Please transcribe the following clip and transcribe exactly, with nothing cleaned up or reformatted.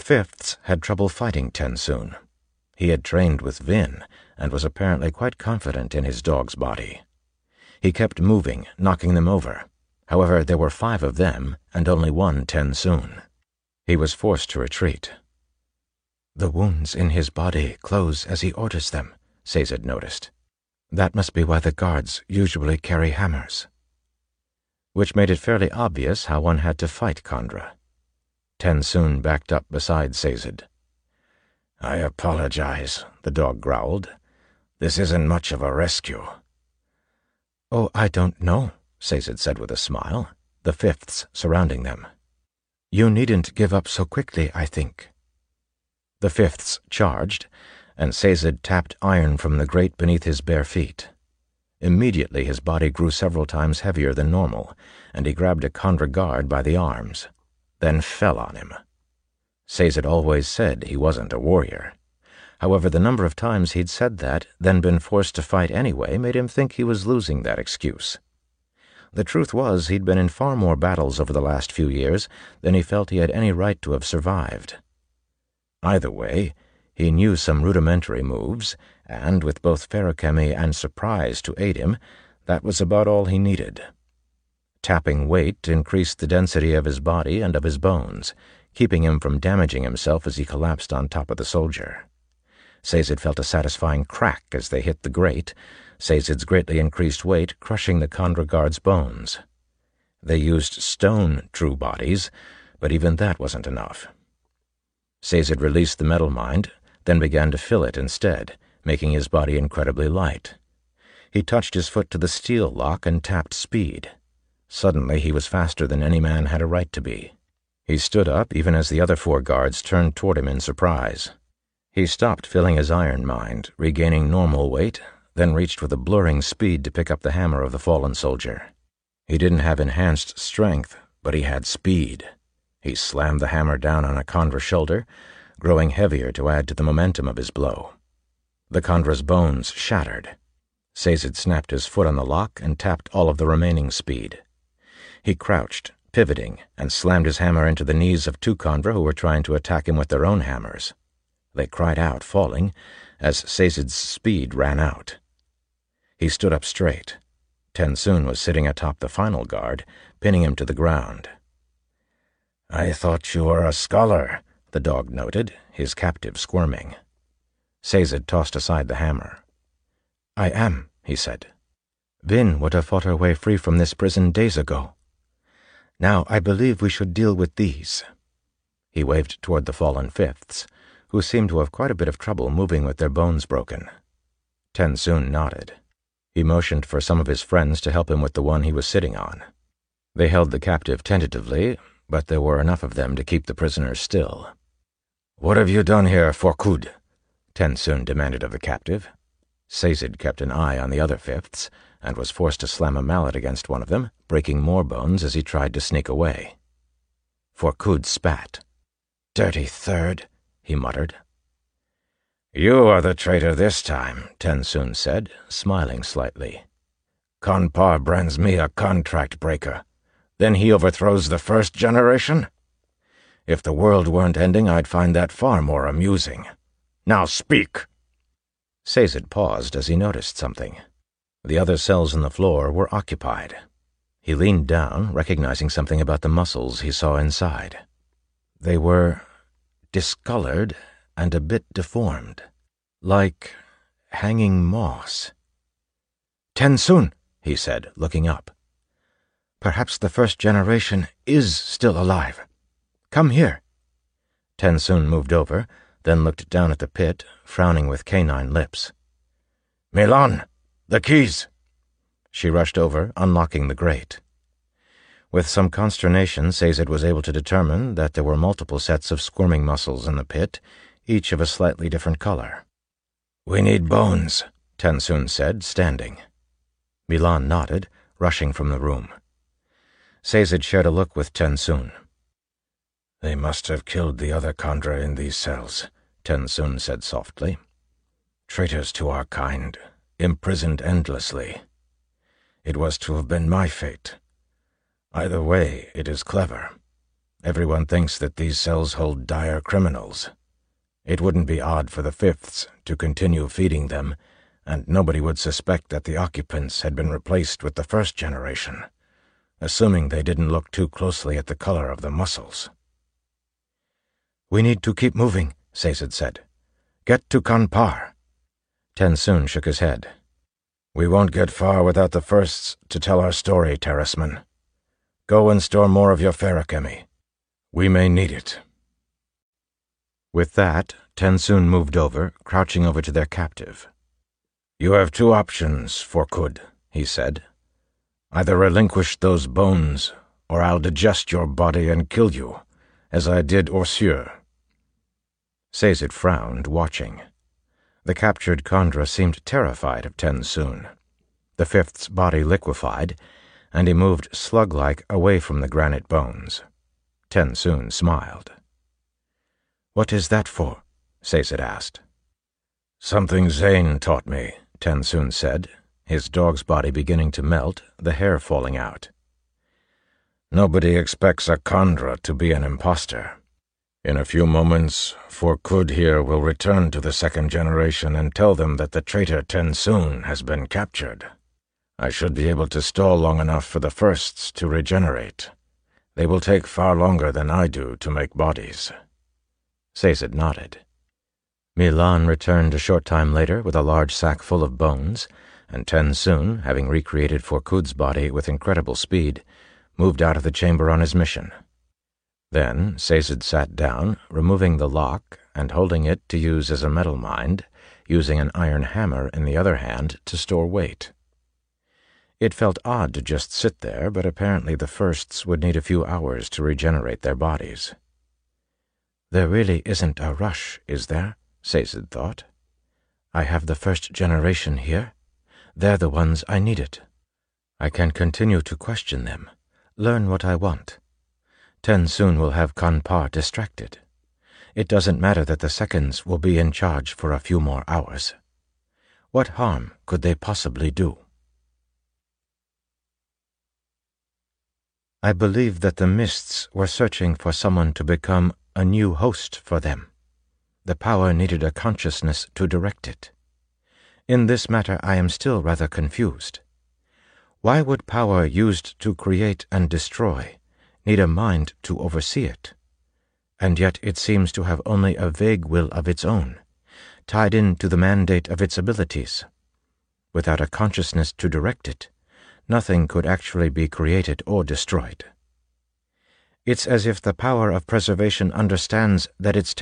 Fifths had trouble fighting Tensoon. He had trained with Vin, and was apparently quite confident in his dog's body. He kept moving, knocking them over. However, there were five of them, and only one Tensoon. He was forced to retreat. "The wounds in his body close as he orders them," Sazed noticed. "That must be why the guards usually carry hammers." Which made it fairly obvious how one had to fight Kandra. Tensoon backed up beside Sazed. "I apologize," the dog growled. "This isn't much of a rescue." "Oh, I don't know," Sazed said with a smile, the fifths surrounding them. "You needn't give up so quickly, I think." The fifths charged, and Sazed tapped iron from the grate beneath his bare feet. Immediately his body grew several times heavier than normal, and he grabbed a Kandra guard by the arms, then fell on him. Sazed always said he wasn't a warrior. However, the number of times he'd said that, then been forced to fight anyway, made him think he was losing that excuse. The truth was he'd been in far more battles over the last few years than he felt he had any right to have survived. Either way, he knew some rudimentary moves, and with both Feruchemy and Surprise to aid him, that was about all he needed. Tapping weight increased the density of his body and of his bones, keeping him from damaging himself as he collapsed on top of the soldier. Sazed felt a satisfying crack as they hit the grate, Sazed's greatly increased weight crushing the Kandra guard's bones. They used stone true bodies, but even that wasn't enough. Sazed released the metal mind, then began to fill it instead, making his body incredibly light. He touched his foot to the steel lock and tapped speed. Suddenly he was faster than any man had a right to be. He stood up even as the other four guards turned toward him in surprise. He stopped filling his iron mind, regaining normal weight, then reached with a blurring speed to pick up the hammer of the fallen soldier. He didn't have enhanced strength, but he had speed. He slammed the hammer down on a Kandra's shoulder, growing heavier to add to the momentum of his blow. The Kandra's bones shattered. Sazed snapped his foot on the lock and tapped all of the remaining speed. He crouched, pivoting, and slammed his hammer into the knees of two Kandra who were trying to attack him with their own hammers. They cried out, falling, as Sazed's speed ran out. He stood up straight. Tensoon was sitting atop the final guard, pinning him to the ground. "I thought you were a scholar," the dog noted, his captive squirming. Sazed tossed aside the hammer. "I am," he said. "Vin would have fought her way free from this prison days ago. Now I believe we should deal with these." He waved toward the fallen fifths, who seemed to have quite a bit of trouble moving with their bones broken. Tensoon nodded. He motioned for some of his friends to help him with the one he was sitting on. They held the captive tentatively, but there were enough of them to keep the prisoners still. "What have you done here, Forkud?" Tensoon demanded of the captive. Sazed kept an eye on the other fifths, and was forced to slam a mallet against one of them, breaking more bones as he tried to sneak away. Forkud spat. "Dirty third," he muttered. "You are the traitor this time," Tensoon said, smiling slightly. "Konpar brands me a contract breaker. Then he overthrows the first generation? If the world weren't ending, I'd find that far more amusing. Now speak!" Sazed paused as he noticed something. The other cells in the floor were occupied. He leaned down, recognizing something about the muscles he saw inside. They were discolored and a bit deformed, like hanging moss. "Tensoon," he said, looking up. "Perhaps the first generation is still alive. Come here." Tensoon moved over, then looked down at the pit, frowning with canine lips. "Milan, the keys!" She rushed over, unlocking the grate. With some consternation, Sazed was able to determine that there were multiple sets of squirming muscles in the pit, each of a slightly different color. "We need bones," Tensoon said, standing. Milan nodded, rushing from the room. Sazed shared a look with Tensoon. "They must have killed the other Kandra in these cells," Tensoon said softly. "Traitors to our kind, imprisoned endlessly. It was to have been my fate. Either way, it is clever. Everyone thinks that these cells hold dire criminals. It wouldn't be odd for the Fifths to continue feeding them, and nobody would suspect that the occupants had been replaced with the first generation, assuming they didn't look too closely at the color of the muscles. "We need to keep moving," Sazed said. "Get to Kanpar." TenSoon shook his head. "We won't get far without the Firsts to tell our story, Terraceman. Go and store more of your feruchemy. We may need it." With that, TenSoon moved over, crouching over to their captive. "You have two options, Forkud," he said. "Either relinquish those bones, or I'll digest your body and kill you, as I did Orsure." Sazed frowned, watching. The captured Kandra seemed terrified of TenSoon. The Fifth's body liquefied, and he moved slug-like away from the granite bones. TenSoon smiled. "What is that for?" Sazed asked. "Something Zane taught me," TenSoon said, his dog's body beginning to melt, the hair falling out. "Nobody expects a Kandra to be an imposter. In a few moments, Forkud here will return to the second generation and tell them that the traitor TenSoon has been captured. I should be able to stall long enough for the Firsts to regenerate. They will take far longer than I do to make bodies." Sazed nodded. Milan returned a short time later with a large sack full of bones, and TenSoon, having recreated Forkud's body with incredible speed, moved out of the chamber on his mission. Then Sazed sat down, removing the lock and holding it to use as a metal mind, using an iron hammer in the other hand to store weight. It felt odd to just sit there, but apparently the Firsts would need a few hours to regenerate their bodies. "There really isn't a rush, is there?" Sazed thought. "I have the first generation here. They're the ones I needed. I can continue to question them, learn what I want. TenSoon will have Kanpar distracted. It doesn't matter that the seconds will be in charge for a few more hours. What harm could they possibly do?" I believe that the Mists were searching for someone to become a new host for them. The power needed a consciousness to direct it. In this matter I am still rather confused. Why would power used to create and destroy need a mind to oversee it? And yet it seems to have only a vague will of its own, tied into the mandate of its abilities. Without a consciousness to direct it, nothing could actually be created or destroyed. It's as if the power of preservation understands that its